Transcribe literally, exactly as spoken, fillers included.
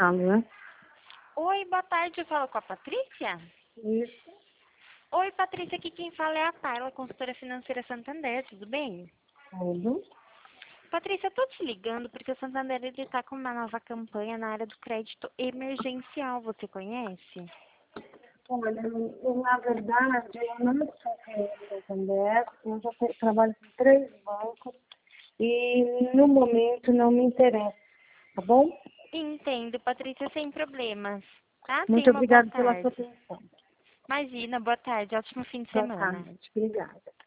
Alô? Oi, boa tarde, eu falo com a Patrícia? Isso. Oi, Patrícia, aqui quem fala é a Tayla, consultora financeira Santander, tudo bem? Tudo. Patrícia, eu tô te ligando porque o Santander ele tá com uma nova campanha na área do crédito emergencial, você conhece? Olha, eu, na verdade, eu não sou cliente do Santander, eu já te- trabalho com três bancos e no momento não me interessa, tá bom? Entendo, Patrícia, sem problemas, tá? Tenha Muito uma boa obrigada pela sua tarde. atenção. Imagina, boa tarde, ótimo fim de Boa semana. tarde. Obrigada.